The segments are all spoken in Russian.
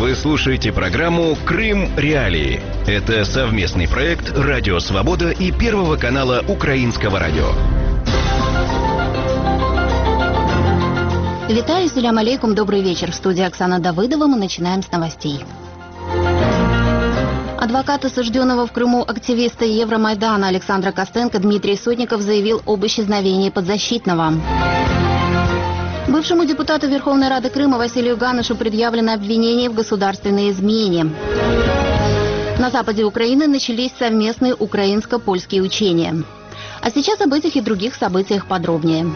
Вы слушаете программу «Крым. Реалии». Это совместный проект «Радио Свобода» и Первого канала Украинского радио. Витаю, салям алейкум, добрый вечер. В студии Оксана Давыдова. Мы начинаем с новостей. Адвокат осужденного в Крыму активиста Евромайдана Александра Костенко Дмитрий Сотников заявил об исчезновении подзащитного. Бывшему депутату Верховной Рады Крыма Василию Ганышу предъявлено обвинение в государственной измене. На западе Украины начались совместные украинско-польские учения. А сейчас об этих и других событиях подробнее.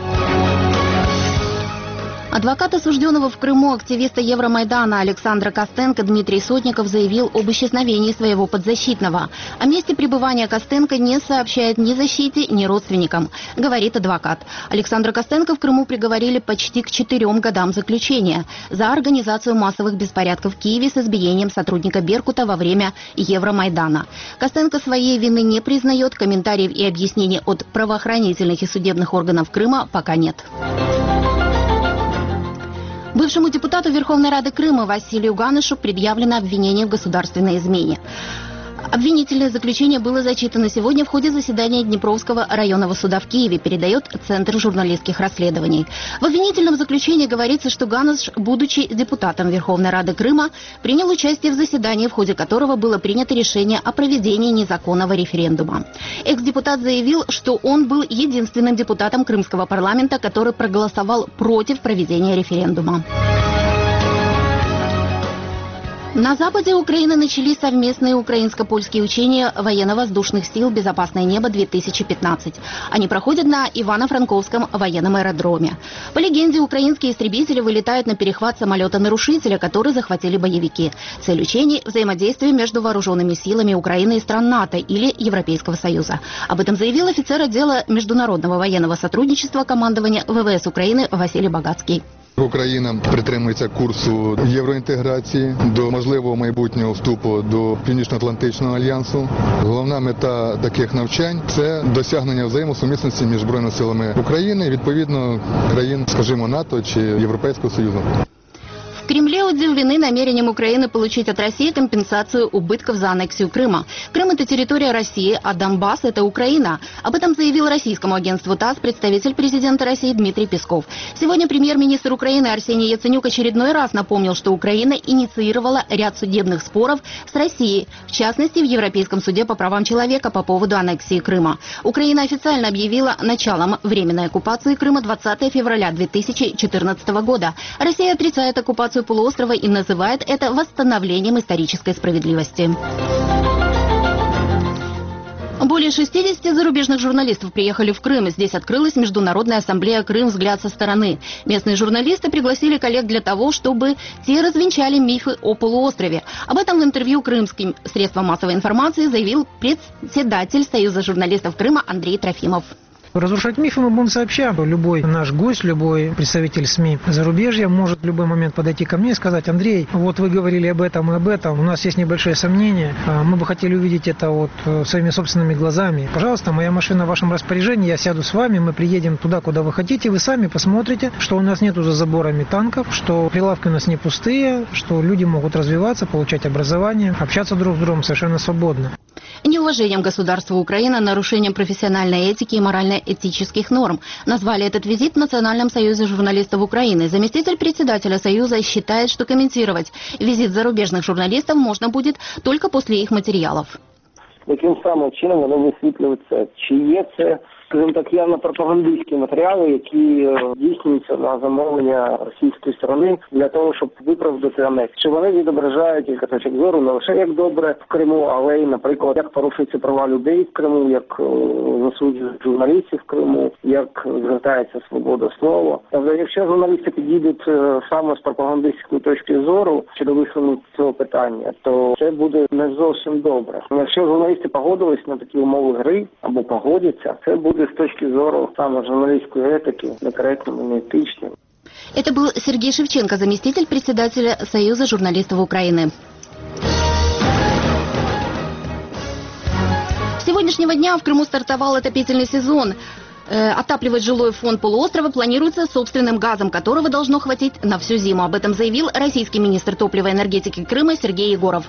Адвокат осужденного в Крыму активиста Евромайдана Александра Костенко Дмитрий Сотников заявил об исчезновении своего подзащитного. О месте пребывания Костенко не сообщает ни защите, ни родственникам, говорит адвокат. Александра Костенко в Крыму приговорили почти к 4 годам заключения за организацию массовых беспорядков в Киеве с избиением сотрудника Беркута во время Евромайдана. Костенко своей вины не признает, комментариев и объяснений от правоохранительных и судебных органов Крыма пока нет. Бывшему депутату Верховной Рады Крыма Василию Ганышу предъявлено обвинение в государственной измене. Обвинительное заключение было зачитано сегодня в ходе заседания Днепровского районного суда в Киеве, передает Центр журналистских расследований. В обвинительном заключении говорится, что Ганыш, будучи депутатом Верховной Рады Крыма, принял участие в заседании, в ходе которого было принято решение о проведении незаконного референдума. Экс-депутат заявил, что он был единственным депутатом крымского парламента, который проголосовал против проведения референдума. На западе Украины начались совместные украинско-польские учения военно-воздушных сил «Безопасное небо-2015». Они проходят на Ивано-Франковском военном аэродроме. По легенде, украинские истребители вылетают на перехват самолета-нарушителя, который захватили боевики. Цель учений – взаимодействие между вооруженными силами Украины и стран НАТО или Европейского Союза. Об этом заявил офицер отдела международного военного сотрудничества командования ВВС Украины Василий Багацький. Україна притримується курсу євроінтеграції до можливого майбутнього вступу до Північно-Атлантичного альянсу. Головна мета таких навчань – це досягнення взаємосумісності між Збройними силами України і, відповідно, країн, скажімо, НАТО чи Європейського Союзу. В Кремле удивлены намерением Украины получить от России компенсацию убытков за аннексию Крыма. Крым – это территория России, а Донбасс – это Украина. Об этом заявил российскому агентству ТАСС представитель президента России Дмитрий Песков. Сегодня премьер-министр Украины Арсений Яценюк очередной раз напомнил, что Украина инициировала ряд судебных споров с Россией, в частности, в Европейском суде по правам человека по поводу аннексии Крыма. Украина официально объявила началом временной оккупации Крыма 20 февраля 2014 года. Россия отрицает оккупацию полуострова и называет это восстановлением исторической справедливости. Более 60 зарубежных журналистов приехали в Крым. Здесь открылась Международная ассамблея «Крым. Взгляд со стороны». Местные журналисты пригласили коллег для того, чтобы те развенчали мифы о полуострове. Об этом в интервью крымским средствам массовой информации заявил председатель Союза журналистов Крыма Андрей Трофимов. Разрушать мифы мы будем сообща. Любой наш гость, любой представитель СМИ зарубежья может в любой момент подойти ко мне и сказать: Андрей, вот вы говорили об этом и об этом, у нас есть небольшое сомнение, мы бы хотели увидеть это вот своими собственными глазами. Пожалуйста, моя машина в вашем распоряжении, я сяду с вами, мы приедем туда, куда вы хотите, вы сами посмотрите, что у нас нету за заборами танков, что прилавки у нас не пустые, что люди могут развиваться, получать образование, общаться друг с другом совершенно свободно. Неуважением государства Украины, нарушением профессиональной этики и морально-этических норм назвали этот визит в Национальном союзе журналистов Украины. Заместитель председателя Союза считает, что комментировать визит зарубежных журналистов можно будет только после их материалов. Яким самим чином вони висвітлюються? Чи є це, скажімо так, явно пропагандистські матеріали, які здійснюються на замовлення російської сторони для того, щоб виправдати анексію? Чи вони відображають кілька точок зору не лише як добре в Криму, але й, наприклад, як порушуються права людей в Криму, як засуджують журналістів в Криму, як звертається свобода слова? Тобто, якщо журналісти підійдуть саме з пропагандистської точки зору щодо висунення цього питання, то це буде не зовсім добре. Якщо журналісти погодились на такі умови гри або погодяться, це буде с точки зору саме журналистской этики некорректным и неэтичным. Это был Сергей Шевченко, заместитель председателя Союза журналистов Украины. С сегодняшнего дня в Крыму стартовал отопительный сезон. Отапливать жилой фонд полуострова планируется собственным газом, которого должно хватить на всю зиму. Об этом заявил российский министр топлива и энергетики Крыма Сергей Егоров.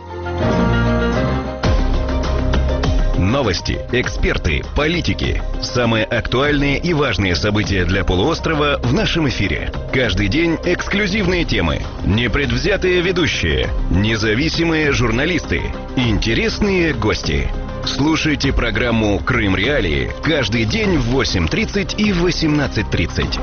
Новости, эксперты, политики. Самые актуальные и важные события для полуострова в нашем эфире. Каждый день эксклюзивные темы, непредвзятые ведущие, независимые журналисты, интересные гости. Слушайте программу «Крым Реалии» каждый день в 8:30 и 18:30.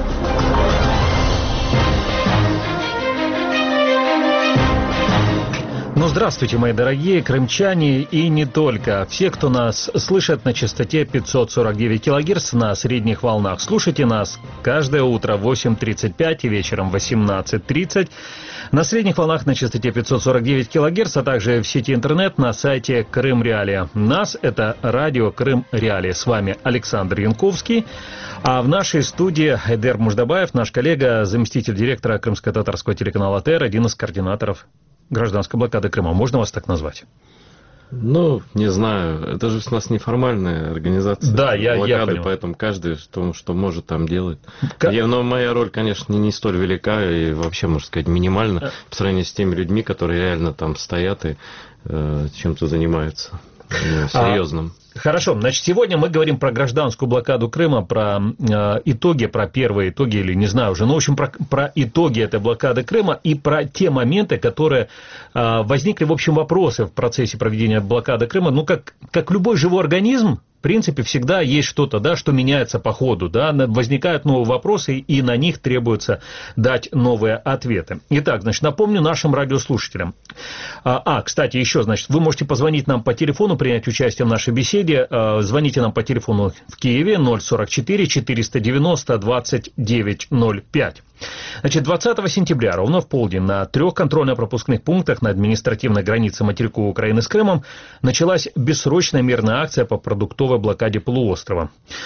Ну, здравствуйте, мои дорогие крымчане и не только. Все, кто нас слышит на частоте 549 кГц на средних волнах. Слушайте нас каждое утро в 8:35 и вечером в 18:30. На средних волнах на частоте 549 кГц, а также в сети интернет на сайте Крым Реалия. Нас это радио Крым Реалия. С вами Александр Янковский. А в нашей студии Айдер Муждабаев, наш коллега, заместитель директора крымско-татарского телеканала ТР, один из координаторов гражданской блокады Крыма. Можно вас так назвать? Ну, не знаю. Это же у нас неформальная организация. Да, я блокады, понял. поэтому каждый что может там делает. Но моя роль, конечно, не столь велика и вообще, можно сказать, минимальна по сравнению с теми людьми, которые реально там стоят и чем-то занимаются серьезным. Хорошо, значит, сегодня мы говорим про гражданскую блокаду Крыма, про итоги, про первые итоги, или не знаю уже, ну, в общем, про итоги этой блокады Крыма и про те моменты, которые возникли, в общем, вопросы в процессе проведения блокады Крыма. Ну, как любой живой организм, в принципе, всегда есть что-то, да, что меняется по ходу, да, возникают новые вопросы, и на них требуется дать новые ответы. Итак, значит, напомню нашим радиослушателям. Кстати, еще, значит, вы можете позвонить нам по телефону, принять участие в нашей беседе. Звоните нам по телефону в Киеве 044 490 2905. Значит, 20 сентября, ровно в полдень, на 3 контрольно-пропускных пунктах на административной границе материковой Украины с Крымом началась бессрочная мирная акция по продуктовой блокаде полуострова.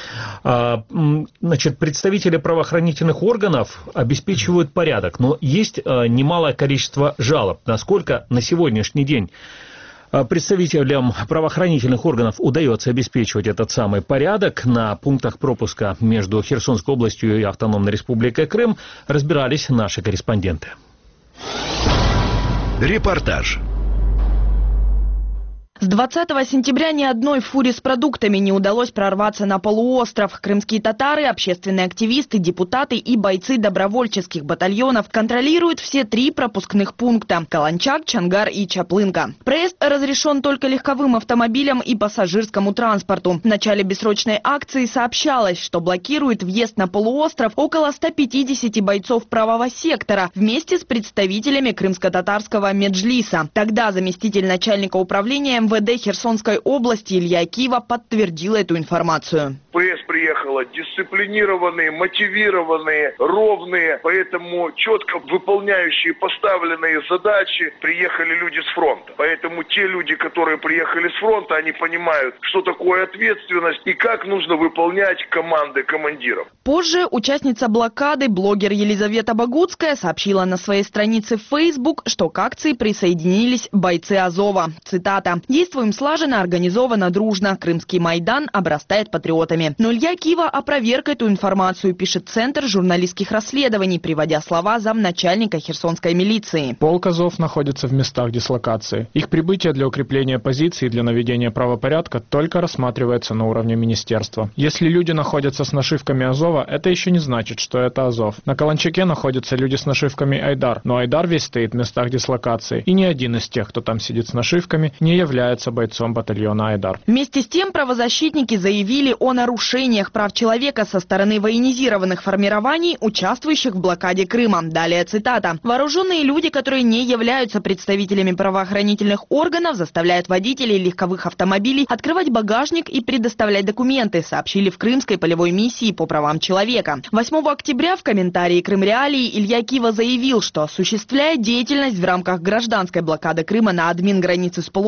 Значит, представители правоохранительных органов обеспечивают порядок, но есть немалое количество жалоб. Насколько на сегодняшний день представителям правоохранительных органов удается обеспечивать этот самый порядок на пунктах пропуска между Херсонской областью и Автономной Республикой Крым, разбирались наши корреспонденты. Репортаж. С 20 сентября ни одной фуре с продуктами не удалось прорваться на полуостров. Крымские татары, общественные активисты, депутаты и бойцы добровольческих батальонов контролируют все 3 пропускных пункта – Каланчак, Чангар и Чаплынка. Проезд разрешен только легковым автомобилям и пассажирскому транспорту. В начале бессрочной акции сообщалось, что блокирует въезд на полуостров около 150 бойцов правого сектора вместе с представителями крымско-татарского меджлиса. Тогда заместитель начальника управления МВД Херсонской области Илья Кива подтвердил эту информацию. ПС приехала дисциплинированные, мотивированные, ровные, поэтому четко выполняющие поставленные задачи приехали люди с фронта. Поэтому те люди, которые приехали с фронта, они понимают, что такое ответственность и как нужно выполнять команды командиров. Позже участница блокады, блогер Елизавета Богуцкая, сообщила на своей странице в Facebook, что к акции присоединились бойцы Азова. Цитата. «Действуем слаженно, организованно, дружно. Крымский Майдан обрастает патриотами». Но Илья Кива опроверг эту информацию, пишет Центр журналистских расследований, приводя слова замначальника херсонской милиции. Полк Азов находится в местах дислокации. Их прибытие для укрепления позиций и для наведения правопорядка только рассматривается на уровне министерства. Если люди находятся с нашивками Азова, это еще не значит, что это Азов. На Каланчаке находятся люди с нашивками Айдар, но Айдар весь стоит в местах дислокации. И ни один из тех, кто там сидит с нашивками, не является бойцом батальона Айдар. Вместе с тем правозащитники заявили о нарушениях прав человека со стороны военизированных формирований, участвующих в блокаде Крыма. Далее цитата. «Вооруженные люди, которые не являются представителями правоохранительных органов, заставляют водителей легковых автомобилей открывать багажник и предоставлять документы», сообщили в Крымской полевой миссии по правам человека. 8 октября в комментарии Крым Реалии Илья Кива заявил, что осуществляет деятельность в рамках гражданской блокады Крыма на админ границы с полуостровом,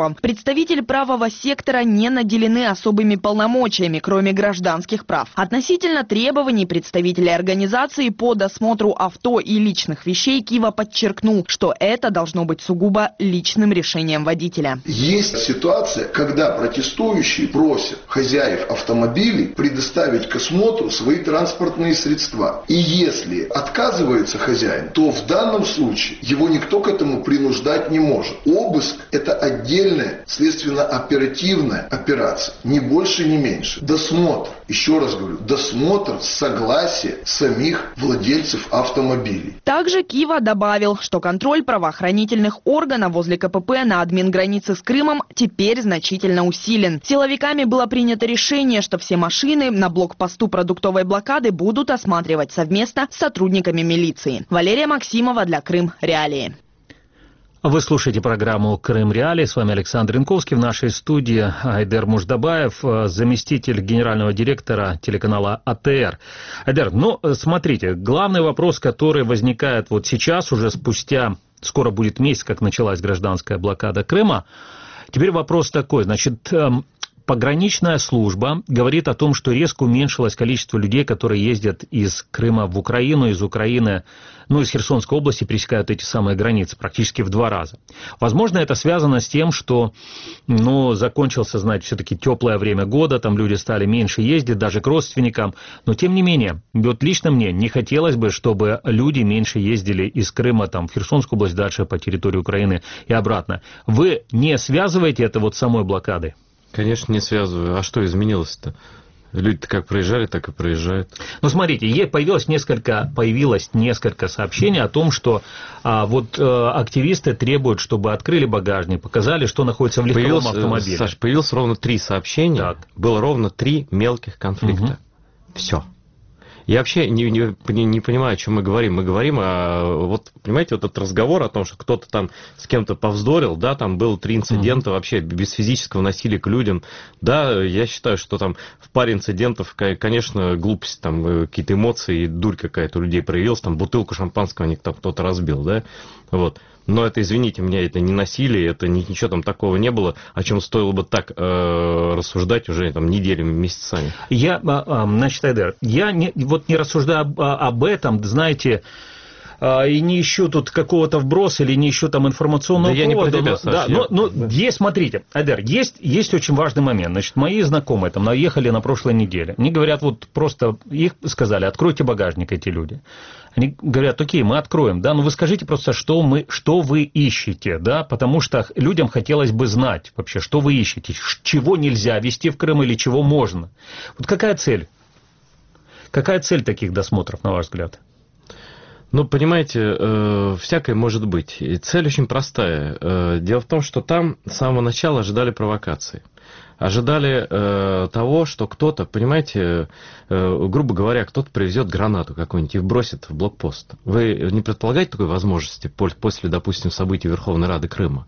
правом. Представители правого сектора не наделены особыми полномочиями, кроме гражданских прав. Относительно требований представителей организации по досмотру авто и личных вещей Кива подчеркнул, что это должно быть сугубо личным решением водителя. Есть ситуация, когда протестующие просят хозяев автомобилей предоставить к осмотру свои транспортные средства. И если отказывается хозяин, то в данном случае его никто к этому принуждать не может. Обыск – это отдельная следственно-оперативная операция, ни больше, ни меньше. Досмотр, еще раз говорю, досмотр с согласия самих владельцев автомобилей. Также Кива добавил, что контроль правоохранительных органов возле КПП на админгранице с Крымом теперь значительно усилен. Силовиками было принято решение, что все машины на блокпосту продуктовой блокады будут осматривать совместно с сотрудниками милиции. Валерия Максимова для Крым Реалии. Вы слушаете программу «Крым Реалии». С вами Александр Янковский. В нашей студии Айдер Муждабаев, заместитель генерального директора телеканала АТР. Айдер, смотрите, главный вопрос, который возникает вот сейчас, уже спустя, скоро будет месяц, как началась гражданская блокада Крыма. Теперь вопрос такой, значит, пограничная служба говорит о том, что резко уменьшилось количество людей, которые ездят из Крыма в Украину, из Украины, из Херсонской области пересекают эти самые границы практически в 2 раза. Возможно, это связано с тем, что, закончился, все-таки теплое время года, там люди стали меньше ездить, даже к родственникам, но тем не менее, вот лично мне не хотелось бы, чтобы люди меньше ездили из Крыма там, в Херсонскую область, дальше по территории Украины и обратно. Вы не связываете это вот с самой блокадой? Конечно, не связываю. А что изменилось-то? Люди-то как проезжали, так и проезжают. Смотрите, появилось несколько сообщений о том, что активисты требуют, чтобы открыли багажник, показали, что находится в легковом автомобиле. Саш, появилось ровно 3 сообщения, так. Было ровно 3 мелких конфликта. Все. Я вообще не понимаю, о чем мы говорим. Мы говорим понимаете, вот этот разговор о том, что кто-то там с кем-то повздорил, да, там было 3 инцидента вообще без физического насилия к людям. Да, я считаю, что там в паре инцидентов, конечно, глупость, там какие-то эмоции и дурь какая-то у людей проявилась, там бутылку шампанского у них там кто-то разбил, да, вот. Но это, извините меня, это не насилие, это ничего там такого не было, о чем стоило бы так рассуждать уже там неделями, месяцами. Айдер, я не рассуждаю об этом, знаете, и не ищу тут какого-то вброса или не ищу там информационного повода. Я не про тебя, Саша. Есть, смотрите, Айдер, есть очень важный момент. Значит, мои знакомые там наехали на прошлой неделе. Они говорят, просто их сказали, откройте багажник, эти люди. Они говорят, окей, мы откроем, да, но вы скажите просто, что вы ищете, да, потому что людям хотелось бы знать вообще, что вы ищете, чего нельзя везти в Крым или чего можно. Вот какая цель? Какая цель таких досмотров, на ваш взгляд? Понимаете, всякое может быть. И цель очень простая. Дело в том, что там с самого начала ожидали провокации. Ожидали того, что кто-то, понимаете, грубо говоря, кто-то привезет гранату какую-нибудь и бросит в блокпост. Вы не предполагаете такой возможности после, допустим, событий Верховной Рады Крыма?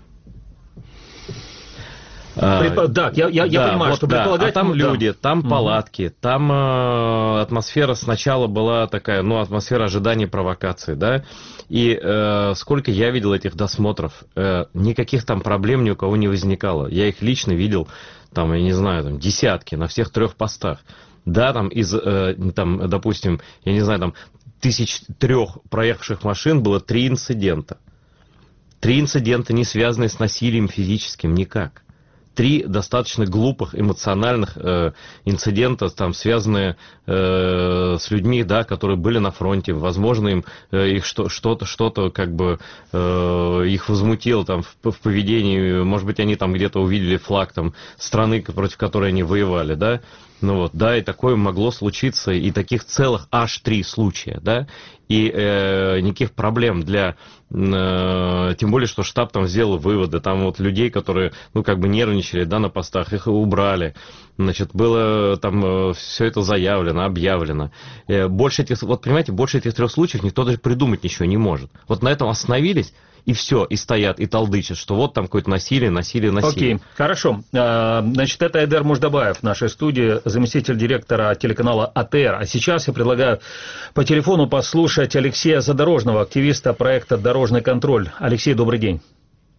Да, я понимаю, что предполагать... А там люди, там палатки, там атмосфера сначала была такая, атмосфера ожидания провокации, да, и сколько я видел этих досмотров, никаких там проблем ни у кого не возникало. Я их лично видел, там, я не знаю, там, десятки на всех 3 постах. Да, там из, допустим, я не знаю, там, 1003 проехавших машин было 3 инцидента. 3 инцидента, не связанные с насилием физическим никак. 3 достаточно глупых, эмоциональных инцидента, там, связанные с людьми, да, которые были на фронте. Возможно, им их что-то как бы их возмутило там, в поведении. Может быть, они там где-то увидели флаг там, страны, против которой они воевали, да. И такое могло случиться, и таких целых аж 3 случая, да, и никаких проблем тем более, что штаб там сделал выводы, там людей, которые, нервничали, да, на постах, их убрали, значит, было там все это заявлено, объявлено. Больше этих 3 случаев никто даже придумать ничего не может. Вот на этом остановились, и все, и стоят, и толдычат, что вот там какое-то насилие. Окей, хорошо. Значит, это Айдер Муждабаев в нашей студии, заместитель директора телеканала АТР. А сейчас я предлагаю по телефону послушать Алексея Задорожного, активиста проекта «Дорожный контроль». Алексей, добрый день.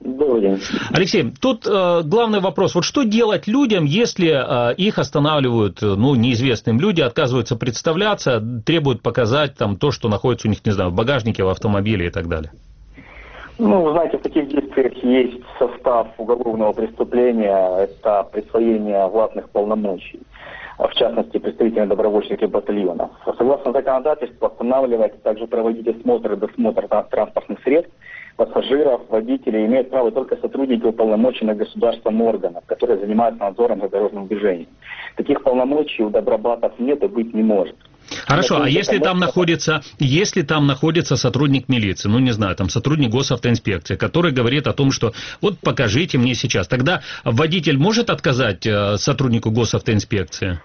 Добрый день. Алексей, тут главный вопрос. Вот что делать людям, если их останавливают, неизвестные люди, отказываются представляться, требуют показать там то, что находится у них, не знаю, в багажнике, в автомобиле и так далее? Вы знаете, в таких действиях есть состав уголовного преступления, это присвоение властных полномочий, в частности, представителям добровольческих батальонов. Согласно законодательству, останавливать, а также проводить осмотр и досмотр транспортных средств, пассажиров, водителей имеют право только сотрудники уполномоченных государством органов, которые занимаются надзором за дорожным движением. Таких полномочий у добробатов нет и быть не может. Хорошо, а если там находится сотрудник милиции, не знаю, там сотрудник госавтоинспекции, который говорит о том, что вот покажите мне сейчас, тогда водитель может отказать сотруднику госавтоинспекции?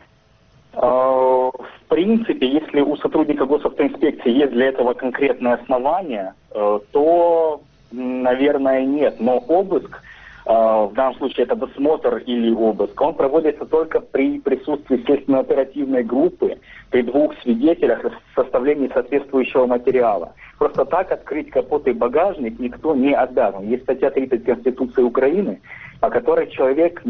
В принципе, если у сотрудника госавтоинспекции есть для этого конкретное основание, то, наверное, нет. Но обыск, в данном случае это досмотр или обыск, он проводится только при присутствии следственно-оперативной группы, при 2 свидетелях в составлении соответствующего материала. Просто так открыть капот и багажник никто не обязан. Есть статья 30 Конституции Украины, по которой человек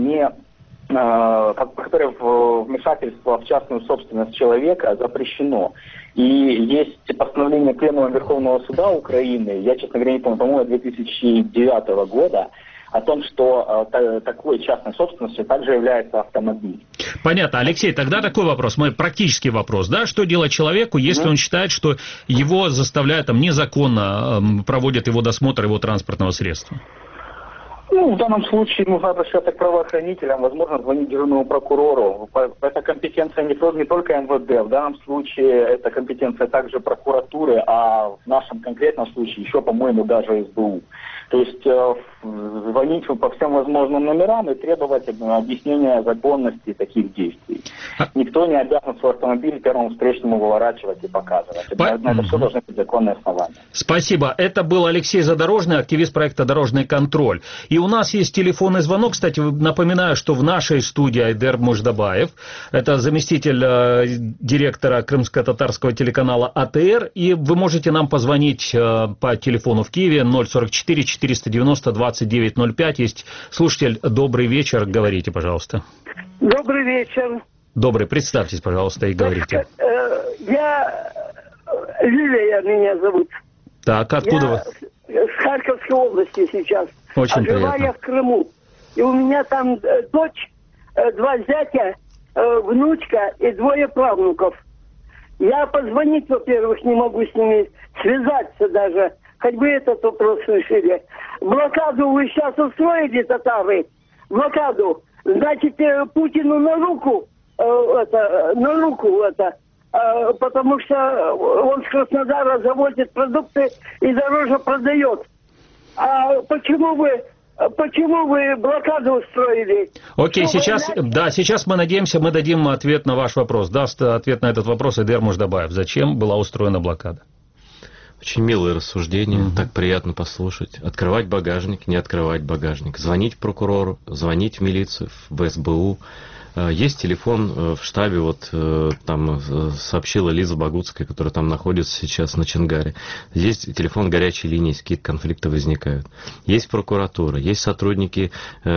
по которой вмешательство в частную собственность человека запрещено. И есть постановление Пленума Верховного Суда Украины, я, честно говоря, не помню, по-моему, 2009 года, о том, что такой частной собственностью также является автомобиль. Понятно. Алексей, тогда такой вопрос, мой практический вопрос, да, что делать человеку, если он считает, что его заставляют незаконно, проводят его досмотр его транспортного средства? В данном случае нужно обращаться к правоохранителям, возможно, звонить дежурному прокурору. Это компетенция не только МВД, в данном случае это компетенция также прокуратуры, а в нашем конкретном случае еще, по-моему, даже СБУ. То есть звонить по всем возможным номерам и требовать объяснения законности таких действий. Никто не обязан свой автомобиль первому встречному выворачивать и показывать. На это все должны быть законные основания. Спасибо. Это был Алексей Задорожный, активист проекта «Дорожный контроль». И у нас есть телефонный звонок. Кстати, напоминаю, что в нашей студии Айдер Муждабаев. Это заместитель директора крымско-татарского телеканала АТР. И вы можете нам позвонить по телефону в Киеве 044 490 2905. Есть слушатель. Добрый вечер. Говорите, пожалуйста. Добрый вечер. Добрый. Представьтесь, пожалуйста, и говорите. Лилия меня зовут. Так, откуда вы? С Харьковской области сейчас. Очень приятно. Жила я в Крыму. И у меня там дочь, 2 зятя, внучка и 2 правнуков. Я позвонить, во-первых, не могу с ними связаться даже. Хоть бы этот вопрос решили. Блокаду вы сейчас устроили, татары? Блокаду. Значит, Путину на руку, потому что он с Краснодара завозит продукты и дороже продает. А почему вы блокаду устроили? Окей, сейчас мы надеемся, мы дадим ответ на ваш вопрос. Даст ответ на этот вопрос Айдер Муждабаев. Зачем была устроена блокада? Очень милые рассуждения, так приятно послушать. Открывать багажник, не открывать багажник. Звонить прокурору, звонить в милицию, в СБУ. Есть телефон в штабе, там сообщила Лиза Богуцкая, которая там находится сейчас на Чонгаре. Есть телефон горячей линии, если какие-то конфликты возникают. Есть прокуратура, есть сотрудники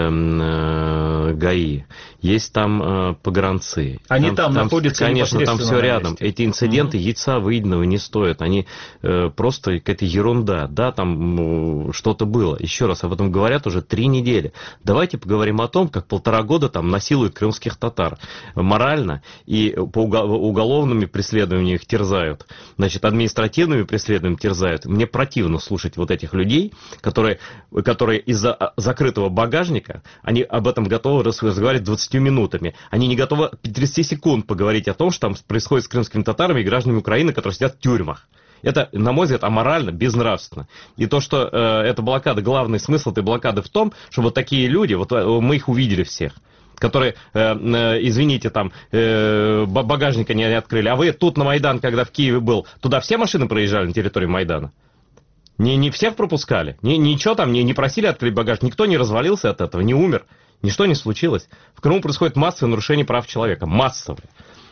ГАИ, есть там погранцы. Они там находятся непосредственно. Конечно, там все рядом. Месте. Эти инциденты яйца выеденного не стоят. Они просто какая-то ерунда. Да, там что-то было. Еще раз, об этом говорят уже 3 недели. Давайте поговорим о том, как 1,5 года там насилуют крымских татар морально и по уголовными преследованиям их терзают, значит, административными преследованиями терзают. Мне противно слушать вот этих людей, которые из-за закрытого багажника, они об этом готовы разговаривать 20 минутами. Они не готовы 30 секунд поговорить о том, что там происходит с крымскими татарами и гражданами Украины, которые сидят в тюрьмах. Это, на мой взгляд, аморально, безнравственно. И то, что эта блокада, главный смысл этой блокады в том, что вот такие люди, мы их увидели всех, которые, извините, там багажника не открыли. А вы тут на Майдан, когда в Киеве был, туда все машины проезжали на территории Майдана? Не всех пропускали? Ничего там не просили открыть багажник? Никто не развалился от этого, не умер? Ничто не случилось? В Крыму происходит массовое нарушение прав человека. Массовое.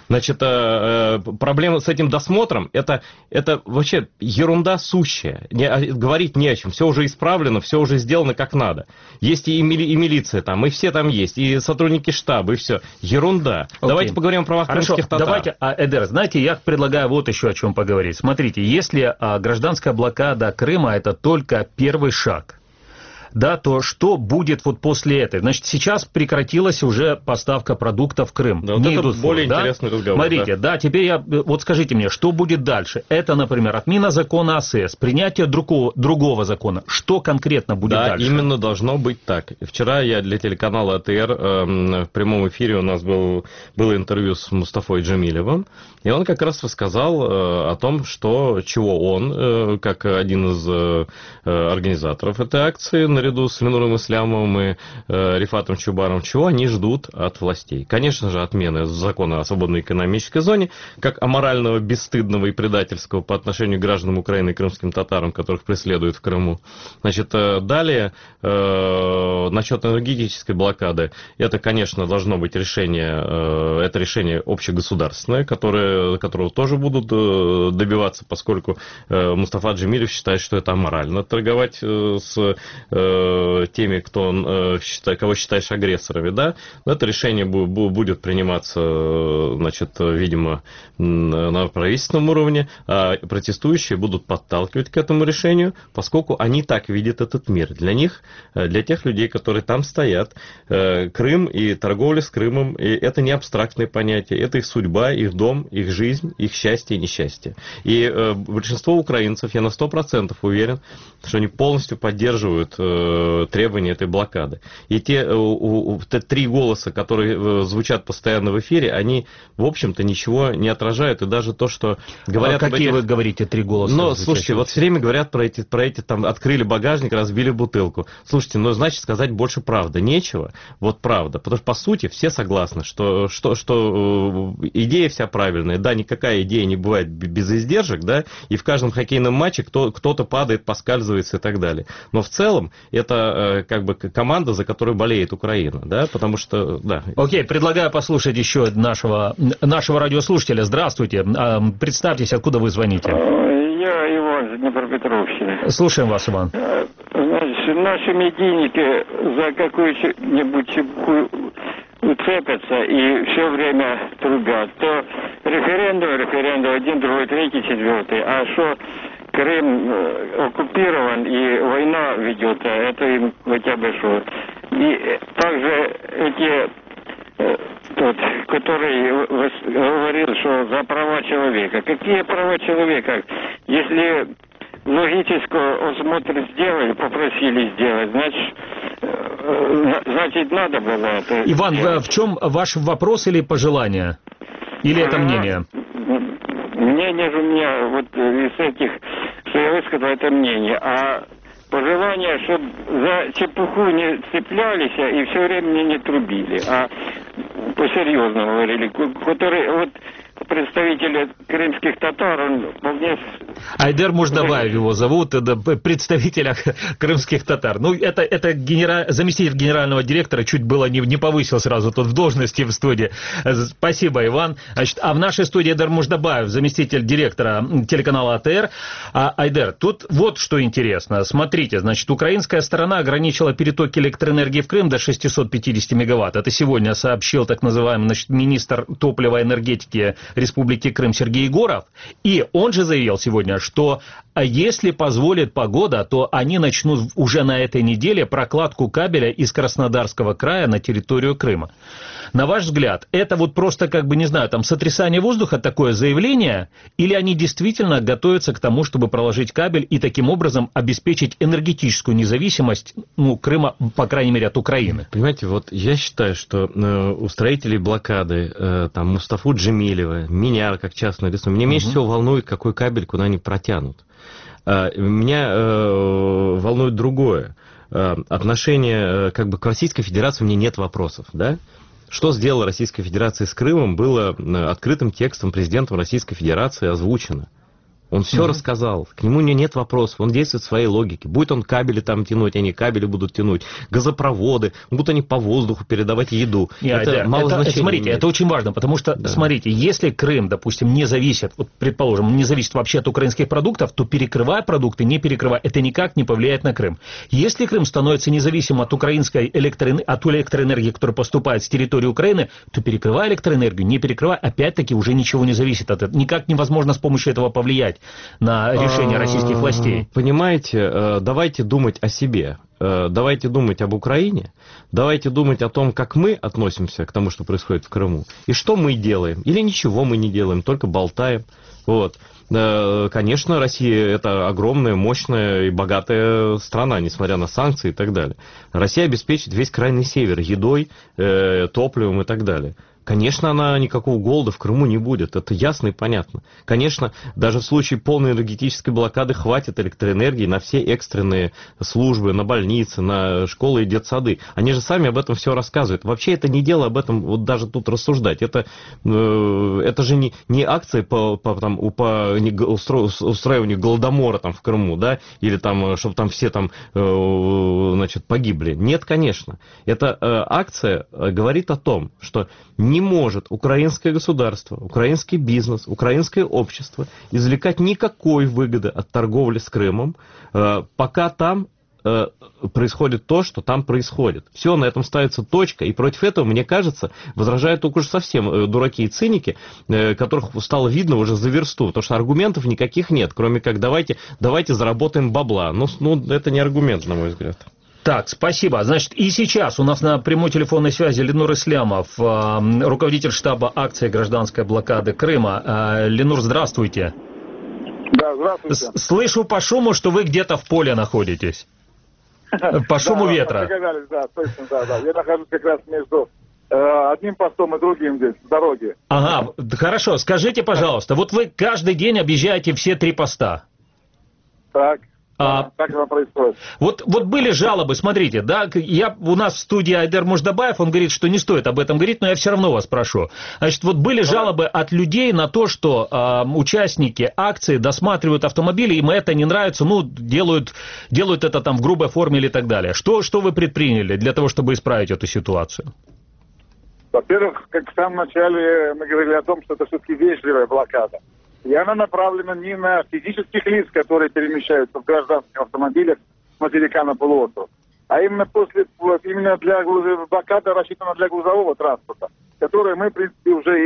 Значит, проблема с этим досмотром, это вообще ерунда сущая. Говорить не о чем. Все уже исправлено, все уже сделано как надо. Есть и милиция там, и все там есть, и сотрудники штаба, и все. Ерунда. Давайте поговорим о правах крымских татар. Давайте, Эдер, знаете, я предлагаю вот еще о чем поговорить. Смотрите, если гражданская блокада Крыма это только первый шаг, да, то что будет вот после этого? Значит, сейчас прекратилась уже поставка продуктов в Крым. Да, вот это более интересный разговор. Смотрите, да, теперь вот скажите мне, что будет дальше? Это, например, отмена закона АСС, принятие другого закона. Что конкретно будет дальше? Да, именно должно быть так. Вчера я для телеканала АТР в прямом эфире у нас было интервью с Мустафой Джамилевым, и он как раз рассказал о том, чего он, как один из организаторов этой акции, наряду с Ленуром Ислямовым и Рифатом Чубаром, чего они ждут от властей. Конечно же, отмены закона о свободной экономической зоне, как аморального, бесстыдного и предательского по отношению к гражданам Украины и крымским татарам, которых преследуют в Крыму. Значит, далее, насчет энергетической блокады, это, конечно, должно быть решение общегосударственное, которого тоже будут добиваться, поскольку Мустафа Джамилев считает, что это аморально торговать с теми, кого считаешь агрессорами, да, но это решение будет приниматься, значит, видимо, на правительственном уровне, а протестующие будут подталкивать к этому решению, поскольку они так видят этот мир. Для них, для тех людей, которые там стоят, Крым и торговля с Крымом, это не абстрактные понятия, это их судьба, их дом, их жизнь, их счастье и несчастье. И большинство украинцев, я на 100% уверен, что они полностью поддерживают требования этой блокады. И те 3 голоса, которые звучат постоянно в эфире, они, в общем-то, ничего не отражают. И даже то, что говорят... Какие вы говорите 3 голоса? Ну, слушайте, вот все время говорят про эти там, открыли багажник, разбили бутылку. Слушайте, ну, значит, сказать больше правды нечего. Вот правда. Потому что, по сути, все согласны, что идея вся правильная. Да, никакая идея не бывает без издержек, да, и в каждом хоккейном матче кто-то падает, поскальзывается и так далее. Но в целом это как бы команда, за которую болеет Украина, да, потому что, да. Окей, предлагаю послушать еще нашего радиослушателя. Здравствуйте, представьтесь, откуда вы звоните. Я Иван из Днепропетровщины. Слушаем вас, Иван. Значит, наши медийники за какую-нибудь чепуху уцепятся и все время трубят. То референдум, 1, 2, 3, 4. А что Крым оккупирован и война ведет, это им хотя бы что. И также эти, который говорил, что за права человека. Какие права человека? Если логическую осмотр сделали, попросили сделать, значит надо было это Иван, сделать. в чем ваш вопрос или пожелание? Или это мнение? Мнение же у меня, вот из этих, что я высказал, это мнение. А пожелание, чтобы за чепуху не цеплялись и все время не трубили, а по-серьезному говорили. Которые, вот, представителя крымских татар, он вполне... Айдер Муждабаев его зовут, представителя крымских татар. Ну, это заместитель генерального директора, чуть было не повысил сразу тут в должности в студии. Спасибо, Иван. Значит, а в нашей студии Айдер Муждабаев, заместитель директора телеканала АТР. Айдер, тут вот что интересно. Смотрите, значит, украинская сторона ограничила перетоки электроэнергии в Крым до 650 мегаватт. Это сегодня сообщил так называемый, значит, министр топлива и энергетики Республики Крым Сергей Егоров. И он же заявил сегодня, что если позволит погода, то они начнут уже на этой неделе прокладку кабеля из Краснодарского края на территорию Крыма. На ваш взгляд, это вот просто, как бы, не знаю, там сотрясание воздуха, такое заявление, или они действительно готовятся к тому, чтобы проложить кабель и таким образом обеспечить энергетическую независимость, ну, Крыма, по крайней мере, от Украины? Понимаете, вот я считаю, что у строителей блокады, там, Мустафу Джамилева, меня, как частное лицо, меня меньше всего волнует, какой кабель куда они протянут. Меня волнует другое. Отношение, как бы, к Российской Федерации у меня нет вопросов, да? Что сделала Российская Федерация с Крымом, было открытым текстом президентом Российской Федерации озвучено. Он все рассказал, к нему нет вопросов, он действует в своей логике. Будет он кабели там тянуть, они кабели будут тянуть, газопроводы, будут они по воздуху передавать еду. Смотрите, это очень важно, потому что, смотрите, если Крым, допустим, не зависит, вот, предположим, не зависит вообще от украинских продуктов, то перекрывая продукты, не перекрывая, это никак не повлияет на Крым. Если Крым становится независимым от украинской электроэнергии, которая поступает с территории Украины, то перекрывая электроэнергию, не перекрывая, опять-таки уже ничего не зависит от этого. Никак невозможно с помощью этого повлиять на решение российских властей. Понимаете, давайте думать о себе, давайте думать об Украине, давайте думать о том, как мы относимся к тому, что происходит в Крыму, и что мы делаем, или ничего мы не делаем, только болтаем. Вот. Конечно, Россия это огромная, мощная и богатая страна, несмотря на санкции и так далее. Россия обеспечит весь крайний север едой, топливом и так далее. Конечно, она никакого голода в Крыму не будет, это ясно и понятно. Конечно, даже в случае полной энергетической блокады хватит электроэнергии на все экстренные службы, на больницы, на школы и детсады. Они же сами об этом все рассказывают. Вообще это не дело об этом вот даже тут рассуждать. Это же не акция по устраиванию голодомора там в Крыму, да, или там, чтобы там все там, значит, погибли. Нет, конечно. Эта акция говорит о том, что не может украинское государство, украинский бизнес, украинское общество извлекать никакой выгоды от торговли с Крымом, пока там происходит то, что там происходит. Все, на этом ставится точка, и против этого, мне кажется, возражают только уж совсем дураки и циники, которых стало видно уже за версту, потому что аргументов никаких нет, кроме как давайте заработаем бабла. Ну, это не аргумент, на мой взгляд. Так, спасибо. Значит, и сейчас у нас на прямой телефонной связи Ленур Ислямов, руководитель штаба акции «Гражданская блокада Крыма». Ленур, здравствуйте. Да, здравствуйте. Слышу по шуму, что вы где-то в поле находитесь. По шуму ветра. Да, точно, да. Я нахожусь как раз между одним постом и другим здесь, в дороге. Ага, хорошо. Скажите, пожалуйста, вот вы каждый день объезжаете все 3 поста. Так. Как это происходит? Вот были жалобы, смотрите, да, у нас в студии Айдер Муждабаев, он говорит, что не стоит об этом говорить, но я все равно вас прошу. Значит, вот были жалобы от людей на то, что участники акции досматривают автомобили, им это не нравится, делают это там в грубой форме или так далее. Что вы предприняли для того, чтобы исправить эту ситуацию? Во-первых, как в самом начале мы говорили о том, что это все-таки вежливая блокада. И она направлена не на физических лиц, которые перемещаются в гражданских автомобилях с материка на полуостров, а именно для блокада рассчитана для грузового транспорта, который мы, в принципе, уже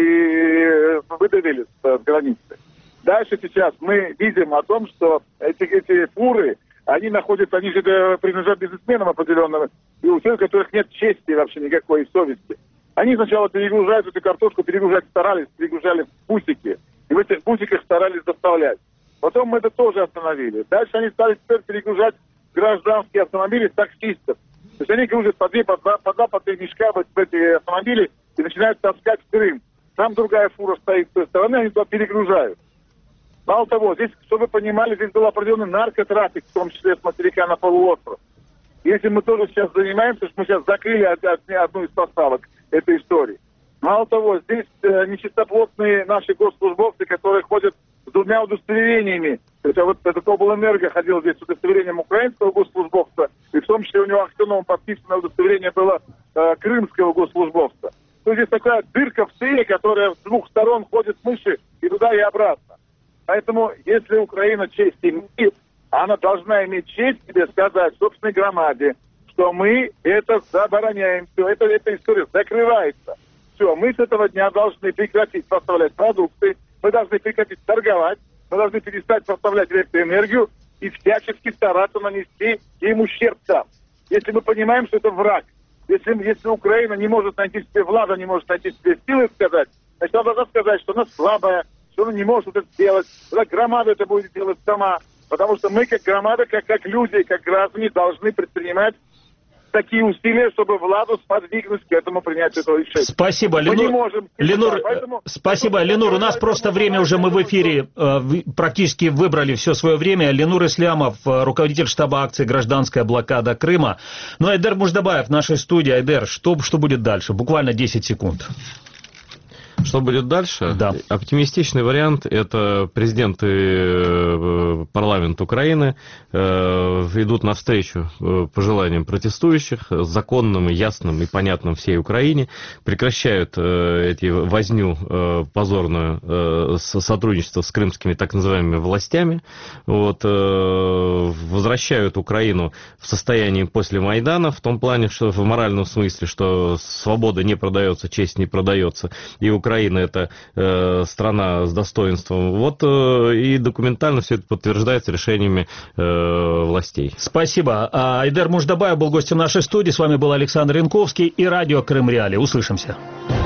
и выдавили с границы. Дальше сейчас мы видим о том, что эти фуры, они же принадлежат бизнесменам определенным, и у тех, у которых нет чести вообще никакой, совести. Они сначала перегружают эту картошку, перегружали в бусики. И в этих бусиках старались доставлять. Потом мы это тоже остановили. Дальше они стали теперь перегружать гражданские автомобили таксистов. То есть они грузят по 3 мешка в эти автомобили и начинают таскать в Крым. Там другая фура стоит с той стороны, они туда перегружают. Мало того, здесь, чтобы вы понимали, здесь был определенный наркотрафик, в том числе с материка на полуостров. Если мы тоже сейчас занимаемся, что мы сейчас закрыли одну из поставок этой истории. Мало того, здесь нечистоплотные наши госслужбовцы, которые ходят с 2 удостоверениями. То есть вот этот облэнерго ходил здесь с удостоверением украинского госслужбовца, и в том числе у него акционом подписанное удостоверение было крымского госслужбовца. То есть здесь такая дырка в сыре, которая с 2 сторон ходит мыши и туда, и обратно. Поэтому, если Украина честь имеет, она должна иметь честь себе сказать собственной громаде, что мы это забороняем. Все, эта история закрывается. Все, мы с этого дня должны прекратить поставлять продукты, мы должны прекратить торговать, мы должны перестать поставлять электроэнергию и всячески стараться нанести им ущерб там. Если мы понимаем, что это враг, если Украина не может найти себе влада, не может найти себе силы сказать, значит, она должна сказать, что она слабая, что она не может это сделать, тогда громада это будет делать сама. Потому что мы, как громада, как люди, как граждане, должны предпринимать такие усилия, чтобы владу сподвигнуть к этому принятию этого решения. Спасибо, Ленур. Спасибо, Ленур. У нас просто время уже, мы в эфире практически выбрали все свое время. Ленур Ислямов, руководитель штаба акции «Гражданская блокада Крыма». Ну, Айдер Муждабаев в нашей студии. Айдер, что будет дальше? Буквально 10 секунд. Что будет дальше? Да. Оптимистичный вариант – это президент и парламент Украины идут навстречу пожеланиям протестующих, законным, ясным и понятным всей Украине, прекращают эти возню позорную сотрудничество с крымскими так называемыми властями, вот, возвращают Украину в состояние после Майдана, в том плане, что в моральном смысле, что свобода не продается, честь не продается, и Украина это страна с достоинством. Вот и документально все это подтверждается решениями властей. Спасибо. Айдар Муждабаев был гостем нашей студии. С вами был Александр Янковский и радио Крым Реалии. Услышимся.